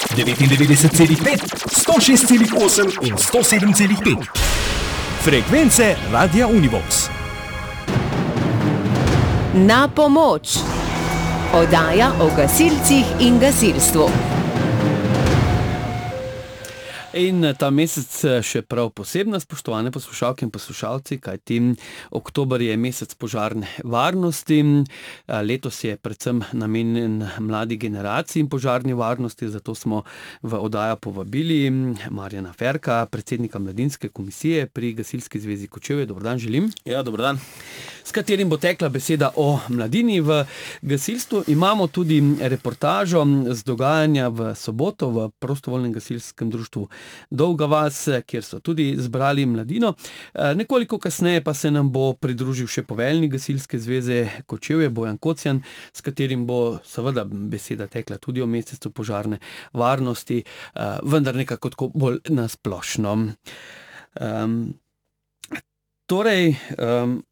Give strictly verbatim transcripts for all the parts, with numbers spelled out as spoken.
devetindevetdeset celih pet, sto šest celih osem in sto sedem celih pet. Frekvence Radia Univox. Na pomoč. Oddaja o gasilcih in gasilstvu. In ta mesec še prav posebna, spoštovane poslušalke in poslušalci, kajti oktober je mesec požarne varnosti. Letos je predvsem namenjen mladi generaciji in požarni varnosti, zato smo v oddajo povabili Marjana Ferka, predsednika mladinske komisije pri Gasilski zvezi Kočevje. Dober dan želim. Ja, dober dan. S katerim bo tekla beseda o mladini v gasilstvu. Imamo tudi reportažo z dogajanja v soboto v prostovoljnem gasilskem društvu Dolga vas, kjer so tudi zbrali mladino. Nekoliko kasneje pa se nam bo pridružil še poveljnik Gasilske zveze Kočevje, Bojan Kocjan, s katerim bo seveda beseda tekla tudi o mesecu požarne varnosti, vendar nekako tako bolj nasplošno. Um, torej, um,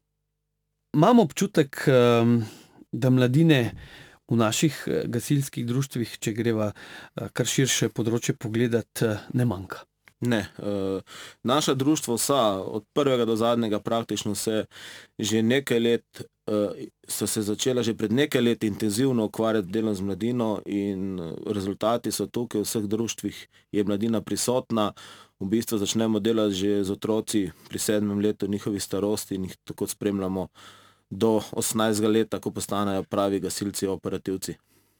imam občutek, um, da mladine v naših gasilskih društvih, če greva kar širše področje pogledati, ne manjka. Ne, naša društva vsa, od prvega do zadnjega praktično se že nekaj let, so se začela že pred nekaj let intenzivno ukvarjati delom z mladino in rezultati so tukaj, v vseh društvih je mladina prisotna. V bistvu začnemo delati že z otroci pri sedmem letu njihovi starosti in jih tako spremljamo do osemnajstega leta, ko postanejo pravi gasilci, operativci.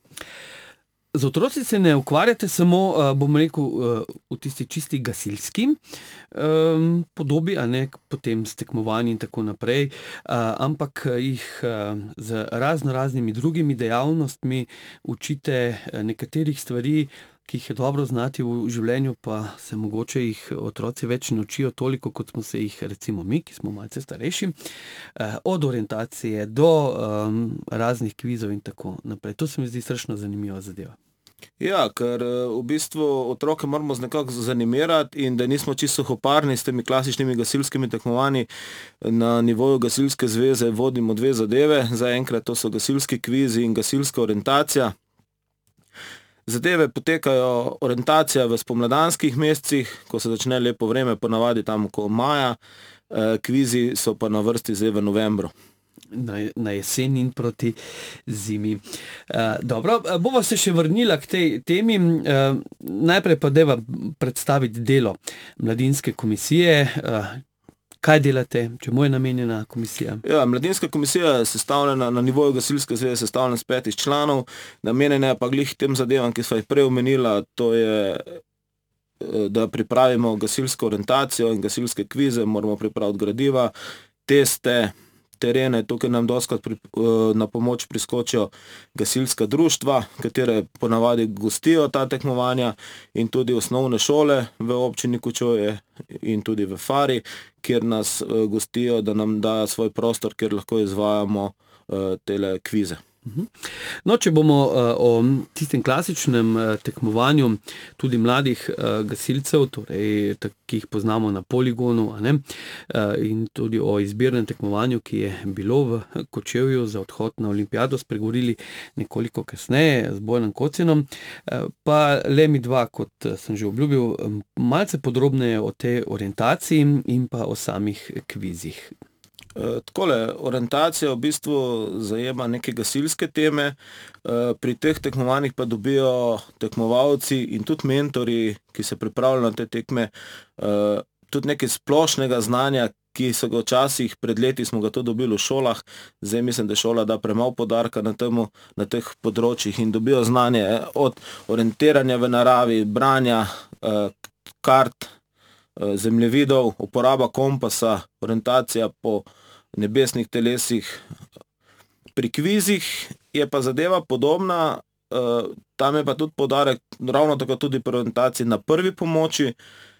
Z otroci se ne ukvarjate samo, bom rekel, v tisti čisti gasilski um, podobi, a ne potem s tekmovanji in tako naprej, uh, ampak jih uh, z razno raznimi drugimi dejavnostmi učite nekaterih stvari, ki jih je dobro znati v življenju, pa se mogoče jih otroci več ne učijo toliko, kot smo se jih recimo mi, ki smo malce starejši, od orientacije do um, raznih kvizov in tako naprej. To se mi zdi strašno zanimiva zadeva. Ja, ker v bistvu otroke moramo nekako zanimirati in da nismo čisto hoparni s temi klasičnimi gasilskimi tekmovanji. Na nivoju Gasilske zveze vodimo dve zadeve, zaenkrat to so gasilski kvizi in gasilska orientacija. Zadeve potekajo orientacija v spomladanskih mesecih, ko se začne lepo vreme, ponavadi tam okoli maja, kvizi so pa na vrsti zdaj v novembru. Na, na jesen in proti zimi. Uh, dobro, bova se še vrnila k tej temi. Uh, najprej pa deva predstaviti delo mladinske komisije. Uh, Kaj delate, čemu je namenjena komisija? Ja, mladinska komisija je sestavljena na nivoju Gasilske zveze, sestavljena z petih članov, namenjena pa glih tem zadevam, ki sva jih prej omenila, to je, da pripravimo gasilsko orientacijo in gasilske kvize, moramo pripraviti gradiva, teste, terene, tukaj nam dostikrat na pomoč priskočijo gasilska društva, katere ponavadi gostijo ta tekmovanja in tudi osnovne šole v občini Kočevje in tudi v Fari, kjer nas gostijo, da nam dajo svoj prostor, kjer lahko izvajamo tele kvize. No, če bomo uh, o tistem klasičnem uh, tekmovanju tudi mladih uh, gasilcev, torej, tak, ki jih poznamo na poligonu, a ne, uh, in tudi o izbirnem tekmovanju, ki je bilo v Kočevju za odhod na olimpijado, spregovorili nekoliko kasneje z Bojanom Kocjanom, uh, pa le mi dva, kot sem že obljubil, um, malce podrobneje o tej orientaciji in pa o samih kvizih. Takole, orientacija v bistvu zajema neke gasilske teme, pri teh tekmovanjih pa dobijo tekmovalci in tudi mentori, ki se pripravljajo na te tekme, tudi nekaj splošnega znanja, ki so ga včasih, pred leti smo ga to dobili v šolah, zdaj mislim, da šola da premalo poudarka na temu, na teh področjih in dobijo znanje od orientiranja v naravi, branja kart, zemljevidov, uporaba kompasa, orientacija po nebesnih telesih. Pri kvizih je pa zadeva podobna, tam je pa tudi poudarek, ravno tako tudi pri orientaciji na prvi pomoči,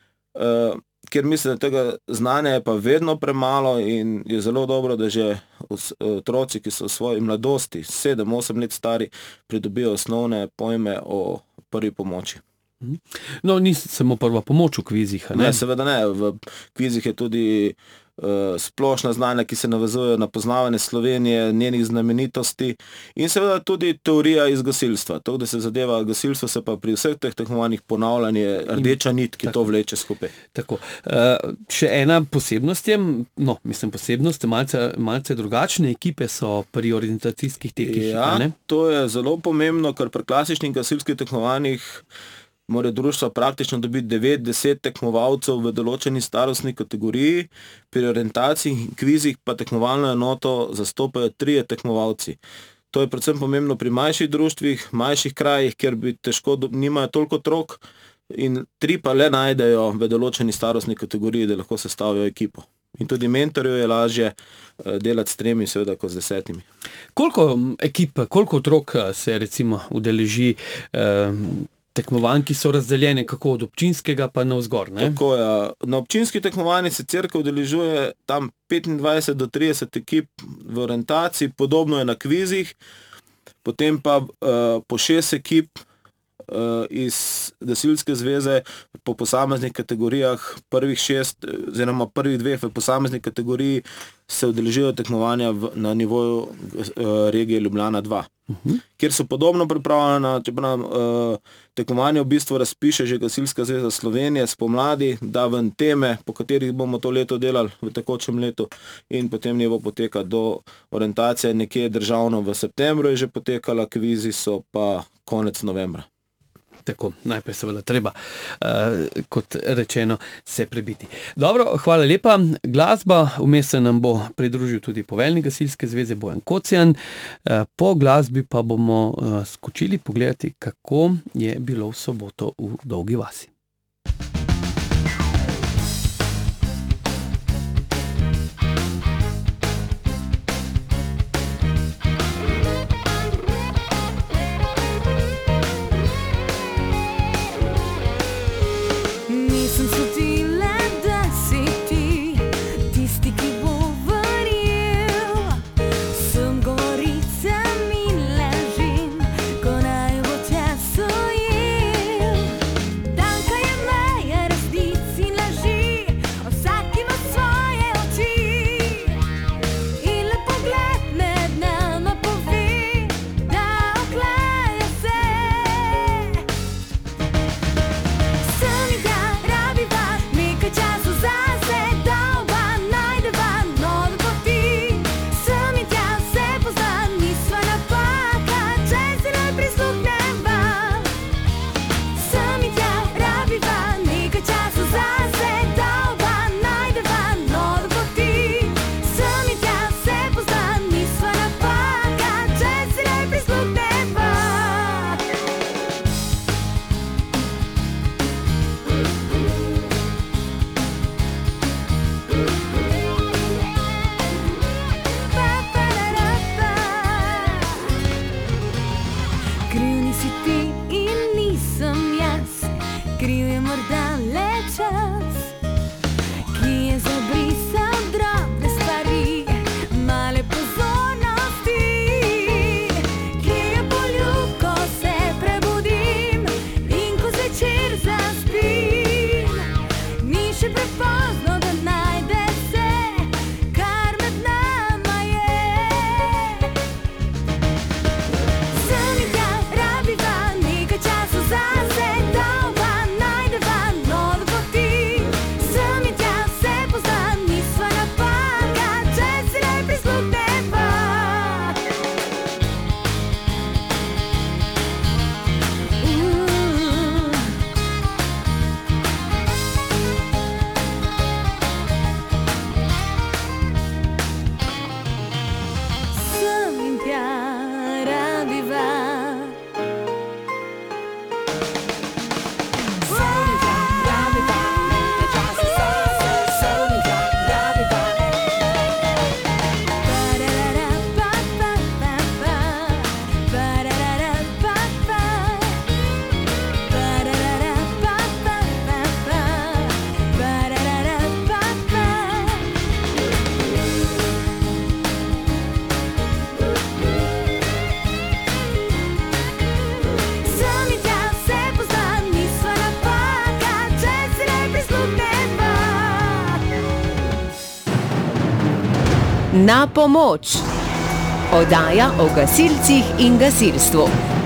kjer mislim, da tega znanja je pa vedno premalo in je zelo dobro, da že otroci, ki so v svoji mladosti, sedem osem let stari, pridobijo osnovne pojme o prvi pomoči. No, ni samo prva pomoč v kvizih, a ne? Ne, seveda ne. V kvizih je tudi splošna znanja, ki se navezujejo na poznavanje Slovenije, njenih znamenitosti in seveda tudi teorija iz gasilstva. To, da se zadeva gasilstvo, se pa pri vseh teh tekmovanjih ponavljanje rdeča nit, ki tako to vleče skupaj. Tako. Uh, še ena posebnost je, no, mislim posebnost, malce, malce drugačne ekipe so pri orientacijskih tekih. Ja, ne? To je zelo pomembno, ker pri klasičnih gasilskih tekmovanjih mora društvo praktično dobiti devet do deset tekmovalcev v določeni starostni kategoriji, pri orientaciji in kvizih pa tekmovalno enoto zastopajo trije tekmovalci. To je predvsem pomembno pri manjših društvih, manjših krajih, kjer bi težko, nimajo toliko otrok in tri pa le najdejo v določeni starostni kategoriji, da lahko sestavijo ekipo. In tudi mentorju je lažje delati s tremi, seveda, kot z desetimi. Koliko ekip, koliko otrok se recimo udeleži eh, tekmovanj, ki so razdeljene kako od občinskega pa navzgor, ne? Tako, ja. Na občinski tekmovanji se cerkev udeležuje tam petindvajset do trideset ekip v orientaciji, podobno je na kvizih, potem pa uh, po šest ekip uh, iz gasilske zveze po posameznih kategorijah, prvih šest, oziroma prvih dveh v posamezni kategoriji se udeležijo tekmovanja v, na nivoju uh, regije Ljubljana dva. Uh-huh. Kjer so podobno pripravljena, čeprav uh, tekmovanje v bistvu razpiše že Gasilska zveza Slovenije spomladi, da ven teme, po katerih bomo to leto delali v tekočem letu in potem nivo poteka do orientacije nekje državno v septembru je že potekala, kvizi so pa konec novembra. Tako, najprej seveda treba, uh, kot rečeno, se prebiti. Dobro, hvala lepa. Glasba, vmes se nam bo pridružil tudi poveljnik Gasilske zveze Bojan Kocijan. Uh, po glasbi pa bomo uh, skočili pogledati, kako je bilo v soboto v Dolgi vasi. Zase dolga najdeva novo poti. Na pomoč. Oddaja o gasilcih in gasilstvu.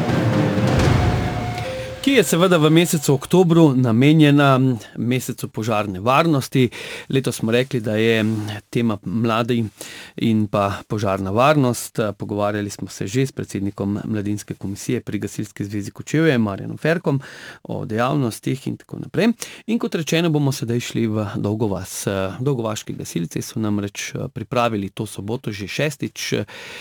Ki je seveda v mesecu oktobru namenjena mesecu požarne varnosti. Letos smo rekli, da je tema mladi in pa požarna varnost. Pogovarjali smo se že s predsednikom Mladinske komisije pri Gasilski zvezi Kočevje, Marjanom Ferkom, o dejavnostih in tako naprej. In kot rečeno, bomo sedaj šli v Dolgovas. Dolgovaški gasilci so namreč pripravili to soboto že šestič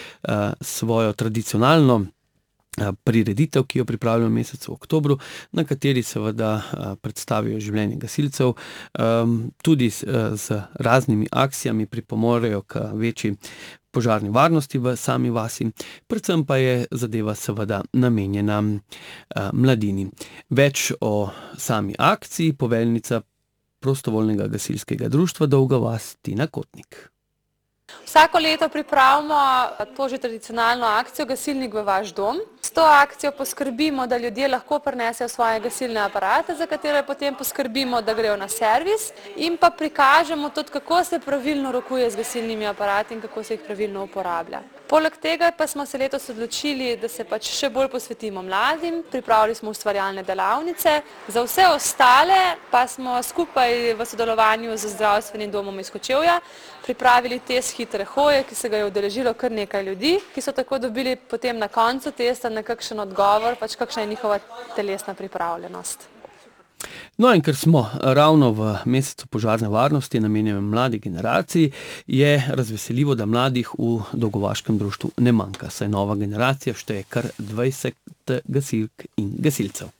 svojo tradicionalno prireditev, ki jo pripravljajo v mesecu oktobru, na kateri seveda predstavijo življenje gasilcev, tudi z raznimi akcijami pripomorejo k večji požarni varnosti v sami vasi, predvsem pa je zadeva seveda namenjena mladini. Več o sami akciji poveljnica prostovoljnega gasilskega društva Dolga vas, Tina Kotnik. Vsako leto pripravimo to že tradicionalno akcijo Gasilnik v vaš dom. S to akcijo poskrbimo, da ljudje lahko prinesejo svoje gasilne aparate, za katere potem poskrbimo, da grejo na servis, in pa prikažemo tudi, kako se pravilno rokuje z gasilnimi aparati in kako se jih pravilno uporablja. Poleg tega pa smo se letos odločili, da se pač še bolj posvetimo mladim, pripravili smo ustvarjalne delavnice. Za vse ostale pa smo skupaj v sodelovanju z zdravstvenim domom iz Kočevja pripravili test hitre hoje, ki se ga je udeležilo kar nekaj ljudi, ki so tako dobili potem na koncu testa nekakšen odgovor, pač kakšna je njihova telesna pripravljenost. No, in ker smo ravno v mesecu požarne varnosti namenjeni mladi generaciji, je razveseljivo, da mladih v Dolgovaškem društvu ne manjka, saj nova generacija šteje kar dvajset gasilk in gasilcev.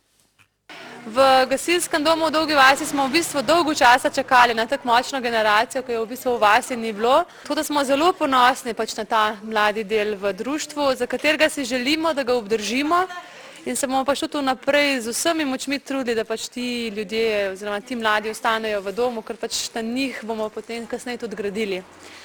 V gasilskem domu v Dolgi vasi smo v bistvu dolgo časa čakali na tako močno generacijo, ki jo v bistvu v vasi ni bilo. Tako da smo zelo ponosni pač na ta mladi del v društvu, za katerega si želimo, da ga obdržimo. In se bomo pač tudi naprej z vsemi močmi trudili, da pač ti ljudje oziroma ti mladi ostanejo v domu, ker pač na njih bomo potem kasneje tudi gradili.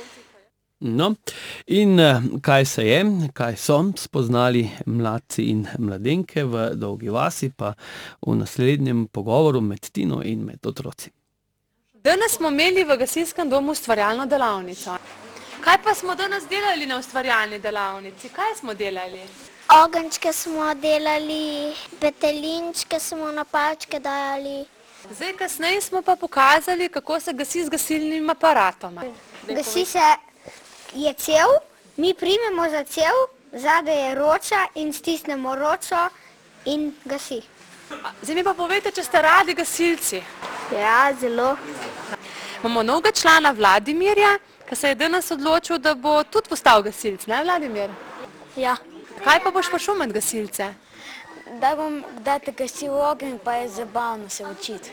No, in kaj se je, kaj so spoznali mladci in mladenke v Dolgi vasi, pa v naslednjem pogovoru med Tino in med otroci. Danes smo imeli v gasilskem domu ustvarjalno delavnico. Kaj pa smo danes delali na ustvarjalni delavnici? Kaj smo delali? Ogenčke smo delali, petelinčke smo na palčke dajali. Zdaj, kasneje smo pa pokazali, kako se gasi z gasilnim aparatom. Gasi se je cev, mi primemo za cev, zadaj je roča in stisnemo ročo in gasi. Zdaj mi pa povejte, če ste radi gasilci. Ja, zelo. Imamo novega člana Vladimirja, ki se je danes odločil, da bo tudi postal gasilc, ne Vladimir? Ja. Kaj pa boš prišel med gasilce? Da bom kdaj te gasil ogenj, pa je zabavno se učiti.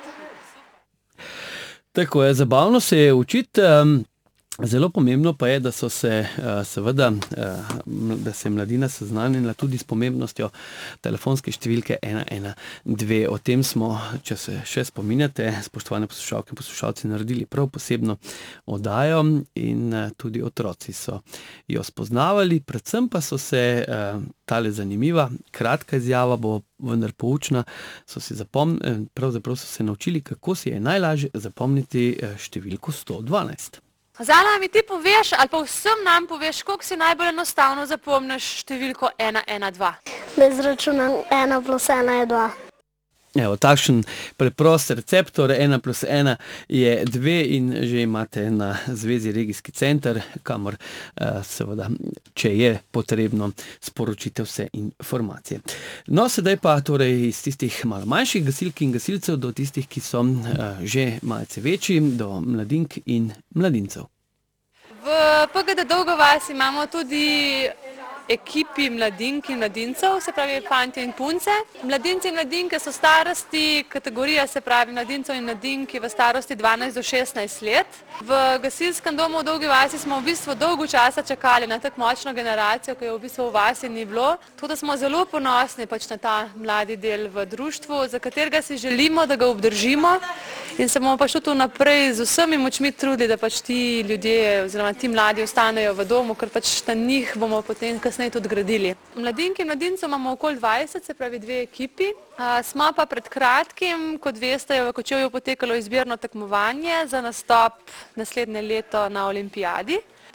Tako je, zabavno se je učiti. Zelo pomembno pa je, da so se seveda, da se je mladina seznanila tudi s pomembnostjo telefonske številke ena ena dve. O tem smo, če se še spominjate, spoštovane poslušalke in poslušalci, naredili prav posebno oddajo in tudi otroci so jo spoznavali. Predvsem pa so se tale zanimiva, kratka izjava, bo vendar poučna, so si zapomnili, pravzaprav so se naučili, kako si je najlažje zapomniti številko sto dvanajst. Zala, mi ti poveš, ali pa vsem nam poveš, koliko si najbolj enostavno zapomniš številko ena ena dva? Da izračunam ena plus ena je dva. Evo, takšen preprost recept, torej ena plus ena je dve in že imate na zvezi regijski center, kamor seveda, če je potrebno, sporočite vse informacije. No, sedaj pa torej iz tistih malo manjših gasilk in gasilcev do tistih, ki so že malce večji, do mladink in mladincev. V P G D Dolga vas imamo tudi ekipi mladink in mladincev, se pravi fantje in punce. Mladinci in mladinke so starosti, kategorija se pravi mladincev in mladinki v starosti dvanajst do šestnajst let. V gasilskem domu v Dolgi vasi smo v bistvu dolgo časa čakali na tako močno generacijo, ki jo v bistvu v vasi ni bilo. Tako da smo zelo ponosni pač na ta mladi del v društvu, za katerega si želimo, da ga obdržimo in se bomo pač tudi naprej z vsemi močmi trudili, da pač ti ljudje oziroma ti mladi ostanejo v domu, ker pač na njih bomo potem kasneje tudi gradili. Mladinki in mladincev imamo okoli dvajset, se pravi dve ekipi. Smo pa pred kratkim, kot veste, je v Kočevju potekalo izbirno tekmovanje za nastop naslednje leto na olimpijadi.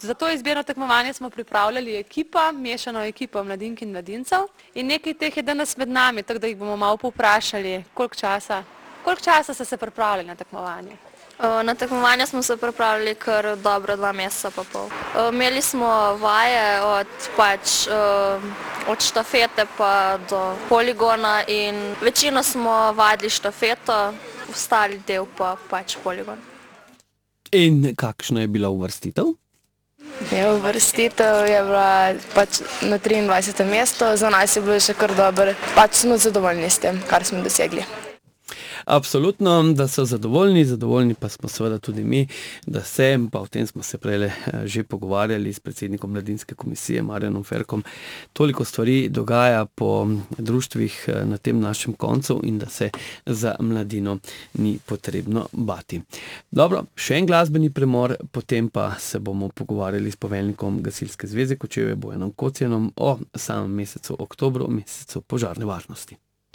za to izbirno tekmovanje smo pripravljali ekipo, mešano ekipo mladink in mladincev in nekaj teh je danes med nami, tako da jih bomo malo povprašali, koliko časa, koliko časa ste se pripravljali na tekmovanje? Na tekmovanje smo se pripravili kar dobro dva meseca pa pol. Imeli smo vaje od, pač, od štafete pa do poligona in večino smo vadili štafeto, ostali del pa pač poligon. In kakšna je bila uvrstitev? Ja, uvrstitev je bila pač na triindvajsetem mestu, za nas je bilo še kar dobro, pač smo zadovoljni s tem, kar smo dosegli. Absolutno, da so zadovoljni, zadovoljni pa smo seveda tudi mi, da se, pa o tem smo se prej že pogovarjali s predsednikom Mladinske komisije Marjanom Ferkom, toliko stvari dogaja po društvih na tem našem koncu in da se za mladino ni potrebno bati. Dobro, še en glasbeni premor, potem pa se bomo pogovarjali s poveljnikom Gasilske zveze Kočevje Bojanom Kocjanom o samem mesecu oktobru, mesecu požarne varnosti.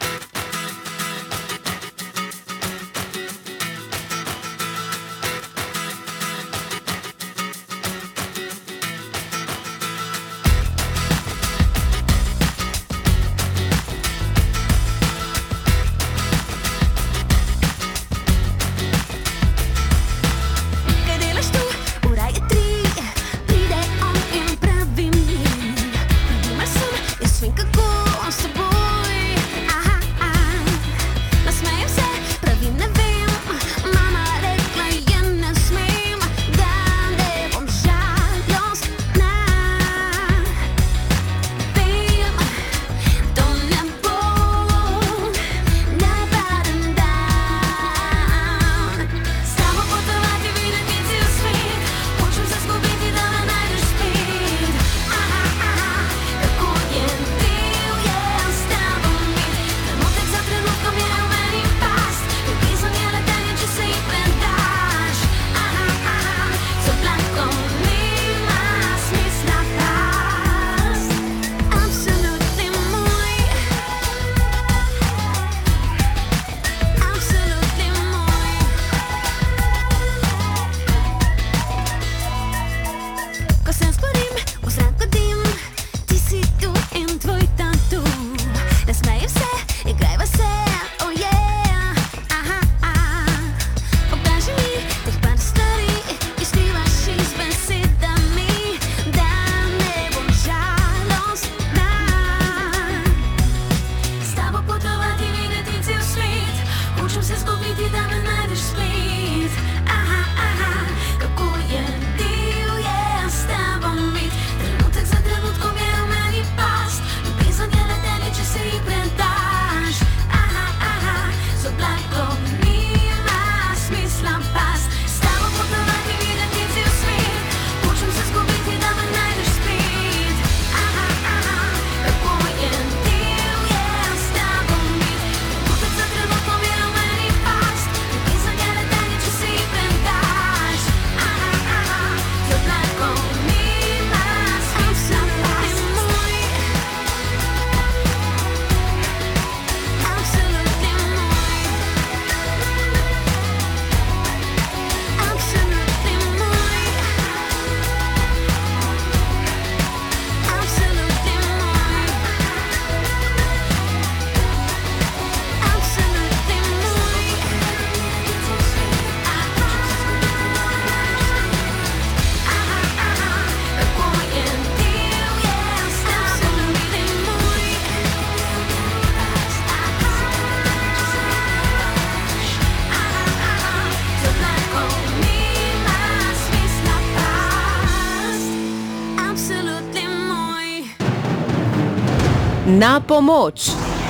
Na pomoč.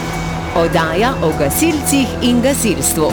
Oddaja o gasilcih in gasilstvu.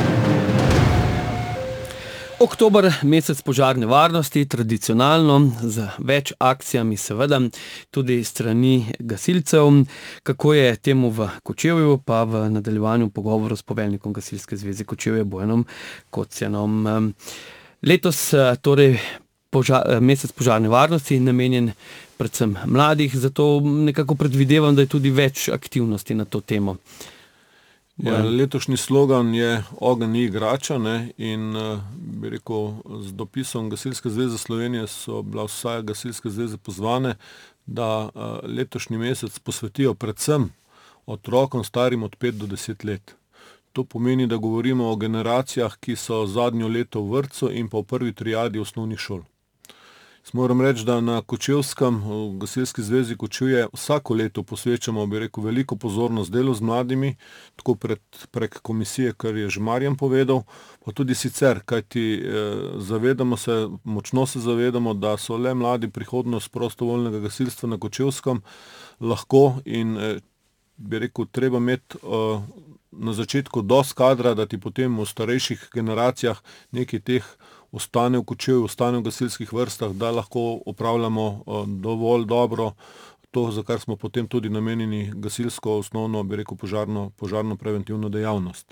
Oktober, mesec požarne varnosti, tradicionalno, z več akcijami seveda, tudi strani gasilcev. Kako je temu v Kočevju, pa v nadaljevanju pogovoru s poveljnikom Gasilske zveze Kočevje Bojanom Kocjanom. Letos torej požar, mesec požarne varnosti namenjen predvsem mladih, zato nekako predvidevam, da je tudi več aktivnosti na to temo. Ja, letošnji slogan je Ogenj ni igrača, ne, in bi rekel, z dopisom Gasilske zveze Slovenije so bila vse gasilske zveze pozvane, da letošnji mesec posvetijo predvsem otrokom starim od pet do deset let. To pomeni, da govorimo o generacijah, ki so zadnjo leto v vrtcu in pa v prvi triadi osnovnih šol. Moram reči, da na Kočevskem, v Gasilski zvezi Kočevje, vsako leto posvečamo, bi rekel, veliko pozornost delu z mladimi, tako pred, prek komisije, kar je že Marjan povedal, pa tudi sicer, kajti eh, zavedamo se, močno se zavedamo, da so le mladi prihodnost prostovoljnega gasilstva na Kočevskem, lahko in eh, bi rekel, treba imeti eh, na začetku dosti kadra, da ti potem v starejših generacijah nekaj teh ostane v Kočevju, ostane v gasilskih vrstah, da lahko opravljamo uh, dovolj dobro to, za kar smo potem tudi namenjeni gasilsko osnovno, bi rekel, požarno, požarno preventivno dejavnost.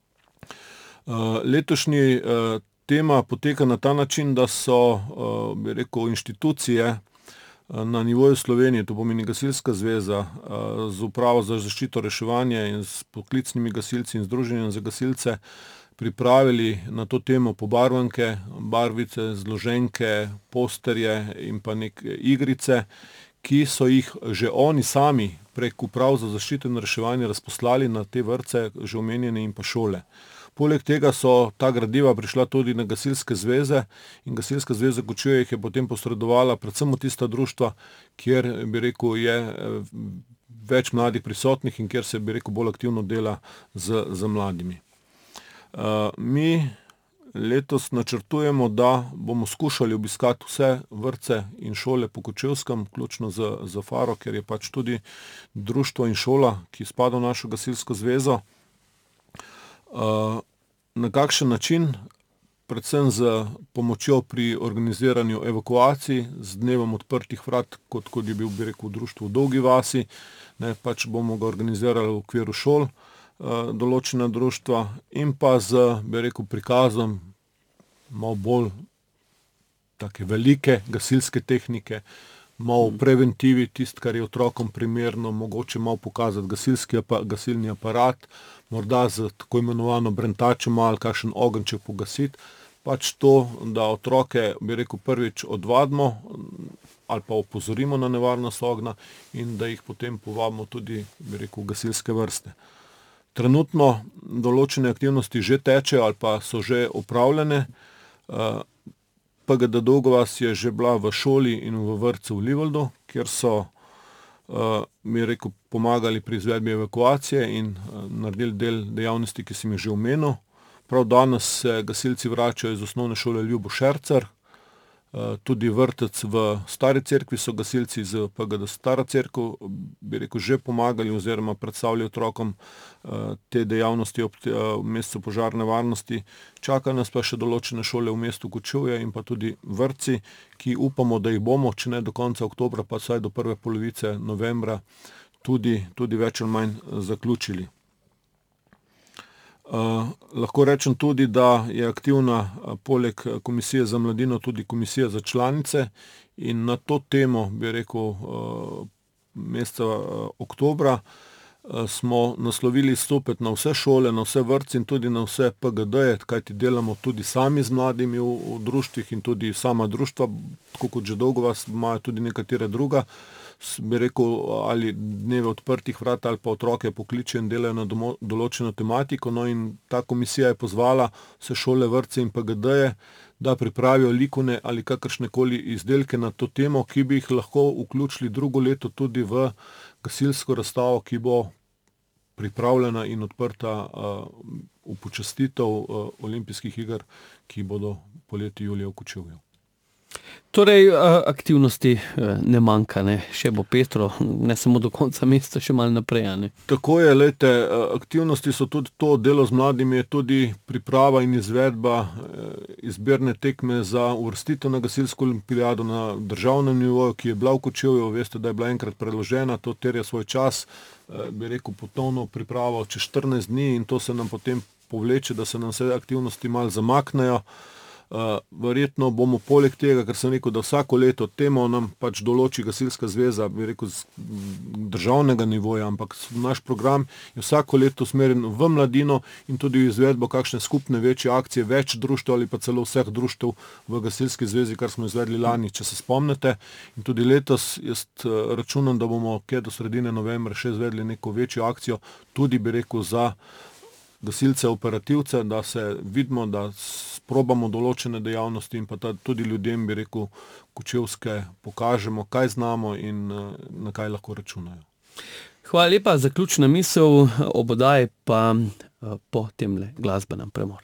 Uh, letošnji uh, tema poteka na ta način, da so, uh, bi rekel, inštitucije uh, na nivoju Slovenije, to pomeni Gasilska zveza, uh, z Upravo za zaščito reševanje in s poklicnimi gasilci in združenjem za gasilce, pripravili na to temo pobarvanke, barvice, zloženke, posterje in pa neke igrice, ki so jih že oni sami prek Uprav za zaščito in reševanje razposlali na te vrtce, že omenjene in pa šole. Poleg tega so ta gradiva prišla tudi na Gasilske zveze in Gasilska zveza Kočevje jih je potem posredovala predvsem v tista društva, kjer, bi rekel, je več mladih prisotnih in kjer se, bi rekel, bolj aktivno dela z, z mladimi. Uh, mi letos načrtujemo, da bomo skušali obiskati vse vrtce in šole po Kočevskem, vključno z, z Faro, ker je pač tudi društvo in šola, ki spada v našo gasilsko zvezo. Uh, na kakšen način? Predvsem z pomočjo pri organiziranju evakuacij, z dnevom odprtih vrat, kot, kot je bil, bi rekel, v društvu v Dolgi vasi, ne, pač bomo ga organizirali v okviru šol, določena društva in pa z, bi rekel, prikazom malo bolj take velike gasilske tehnike, malo preventivi, tist, kar je otrokom primerno, mogoče malo pokazati gasilski, gasilni aparat, morda z tako imenovano brentačem ali kakšen ogenjček pogasiti, pač to, da otroke, bi rekel, prvič odvadimo ali pa opozorimo na nevarnost ognja in da jih potem povabimo tudi, bi rekel, gasilske vrste. Trenutno določene aktivnosti že tečejo ali pa so že opravljene. P G D Dolgovas je že bila v šoli in v vrtcu v Livoldu, kjer so, mi rekel, pomagali pri izvedbi evakuacije in naredili del dejavnosti, ki sem jih že omenil. Prav danes se gasilci vračajo iz osnovne šole Ljubo Šercer, tudi vrtec v Stari cerkvi so gasilci z P G D Stara cerkev, bi rekel, že pomagali oziroma predstavljali otrokom te dejavnosti ob te, v mesecu požarne varnosti. Čaka nas pa še določene šole v mestu Kočevje in pa tudi vrtci, ki upamo, da jih bomo, če ne do konca oktobra, pa vsaj do prve polovice novembra tudi, tudi več ali manj zaključili. Uh, lahko rečem tudi, da je aktivna uh, poleg Komisije za mladino tudi Komisija za članice in na to temo, bi rekel, uh, meseca uh, oktobra uh, smo naslovili stopiti na vse šole, na vse vrtce in tudi na vse P G D-je, kajti delamo tudi sami z mladimi v, v društvih in tudi sama društva, tako kot že Dolgovas, imajo tudi nekatere druga, bi rekel, ali dneve odprtih vrat ali pa otroke pokličejo in delajo na domo, določeno tematiko. No in ta komisija je pozvala vse šole, vrtce in P G D-je, da pripravijo likovne ali kakršnekoli izdelke na to temo, ki bi jih lahko vključili drugo leto tudi v gasilsko razstavo, ki bo pripravljena in odprta uh, v počastitev uh, olimpijskih iger, ki bodo poleti julija v Kočevju. Torej, aktivnosti ne manjka, ne? Še bo pestro, ne samo do konca meseca, še malo naprej. Ne? Tako je, lejte, aktivnosti so tudi to, delo z mladimi je tudi priprava in izvedba izbirne tekme za uvrstitev na gasilsko olimpijado na državnem nivoju, ki je bila v Kočevju, veste, da je bila enkrat predložena, to terja svoj čas, bi rekel, ponovno pripravo čez štirinajst dni in to se nam potem povleče, da se nam vse aktivnosti malo zamaknejo. Uh, verjetno bomo poleg tega, ker sem rekel, da vsako leto temo nam pač določi Gasilska zveza, bi rekel z državnega nivoja, ampak naš program je vsako leto usmerjen v mladino in tudi v izvedbo kakšne skupne večje akcije, več društev ali pa celo vseh društev v Gasilski zvezi, kar smo izvedli lani, če se spomnite. In tudi letos jaz računam, da bomo kje do sredine novembra še izvedli neko večjo akcijo, tudi bi rekel za gasilce, operativce, da se vidimo, da sprobamo določene dejavnosti in pa ta, tudi ljudem, bi rekel, kočevske pokažemo, kaj znamo in na kaj lahko računajo. Hvala lepa, zaključna misel ob oddaji pa po temle glasbenem premoru.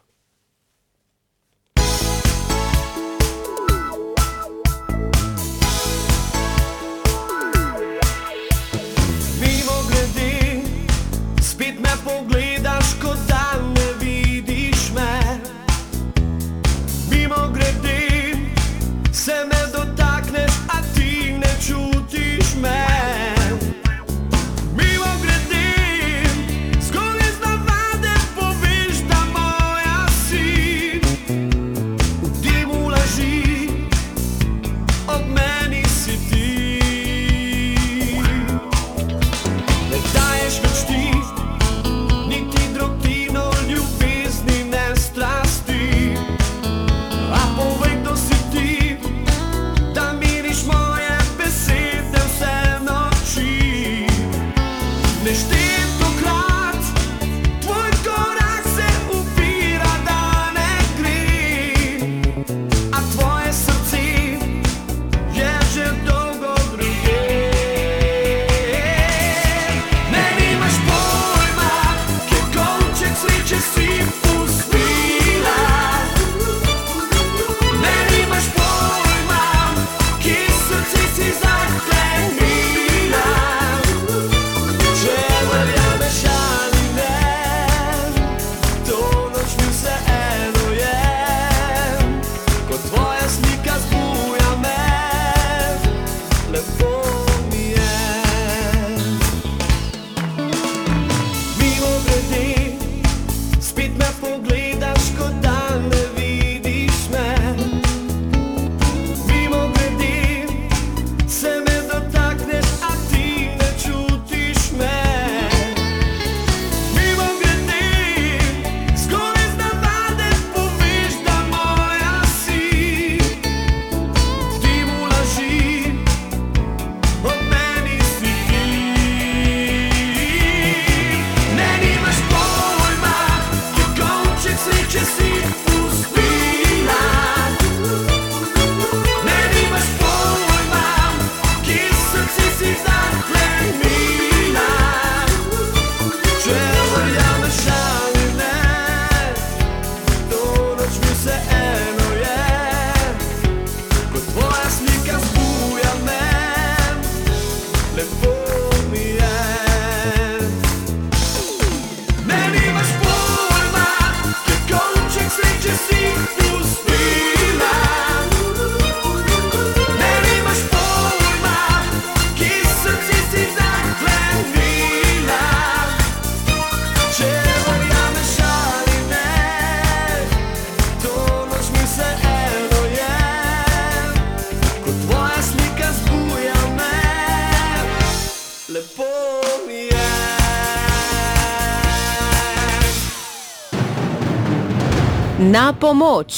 Na pomoč.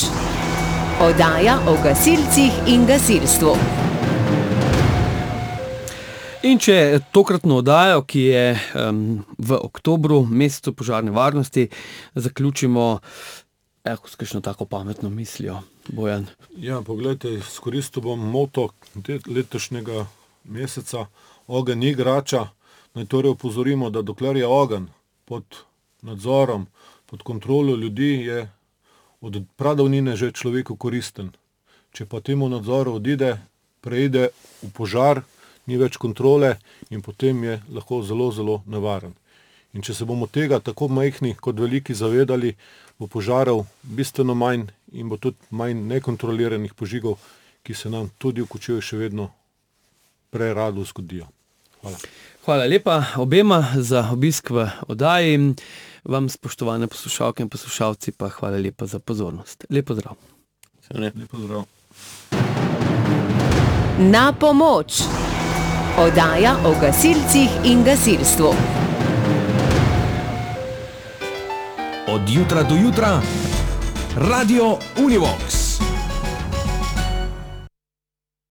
Oddaja o gasilcih in gasilstvu. In če tokratno oddajo, ki je um, v oktobru, mesecu požarne varnosti, zaključimo eh, s kakšno tako pametno mislijo, Bojan. Ja, pogledajte, izkoristil bom moto letošnjega meseca, ogenj ni igrača. Naj torej opozorimo, da dokler je ogenj pod nadzorom, pod kontrolo ljudi, je od pradavnine že človeku koristen. Če pa temu nadzoru odide, preide v požar, ni več kontrole in potem je lahko zelo, zelo nevaren. In če se bomo tega tako majhni kot veliki zavedali, bo požarov bistveno manj in bo tudi manj nekontroliranih požigov, ki se nam tudi v Kočevju še vedno prerado zgodijo. Hvala. Hvala lepa obema za obisk v oddaji. Vam, spoštovane poslušalke in poslušalci, pa hvala lepa za pozornost. Lep pozdrav. Lep pozdrav. Na pomoč. Oddaja o gasilcih in gasilstvu. Od jutra do jutra, Radio Univox.